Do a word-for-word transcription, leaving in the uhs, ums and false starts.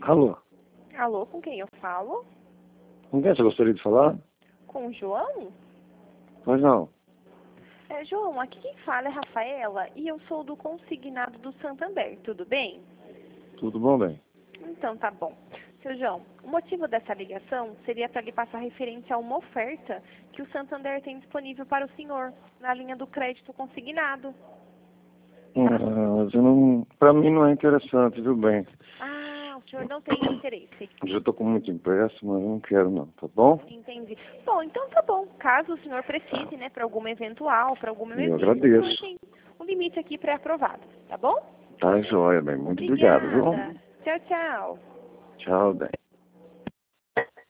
Alô? Alô, com quem eu falo? Com quem você gostaria de falar? Com o João? Pois não. É, João, aqui quem fala é Rafaela e eu sou do consignado do Santander, tudo bem? Tudo bom, bem? Então tá bom. Seu João, o motivo dessa ligação seria para lhe passar referência a uma oferta que o Santander tem disponível para o senhor, na linha do crédito consignado. Ah, mas eu não, pra mim não é interessante, viu, bem? Ah, o senhor não tem interesse. Eu já tô com muito empréstimo, mas eu não quero não, tá bom? Entendi. Bom, então tá bom. Caso o senhor precise, né, para alguma eventual, para alguma Eu emergência, o senhor agradeço. tem um limite aqui pré-aprovado, tá bom? Tá joia, bem. Muito obrigado, viu? Obrigada. Tchau, tchau. Tchau, bem.